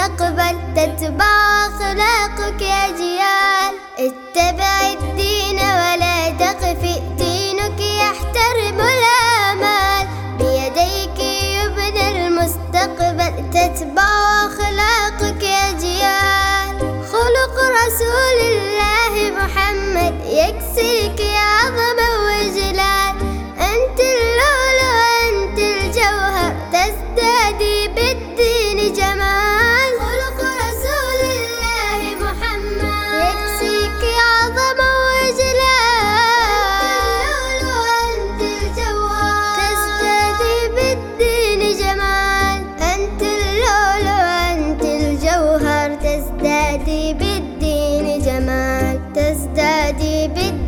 المستقبل تتبع أخلاقك يا أجيال. اتبع الدين ولا تخفي، دينك يحترم الآمال. بيديك يبنى المستقبل تتبع أخلاقك يا أجيال. خلق رسول الله محمد يكسيك عظمة وجلال. أنت اللؤلؤ أنت الجوهر تزدادي بالدين جمال. خلق رسول الله محمد يكسيك عظمة وجلال. أنت اللؤلؤ أنت الجوهر تزدادي بالدين جمال. أنت اللؤلؤ أنت الجوهر تزدادي بالدين جمال. تزدادي بالدين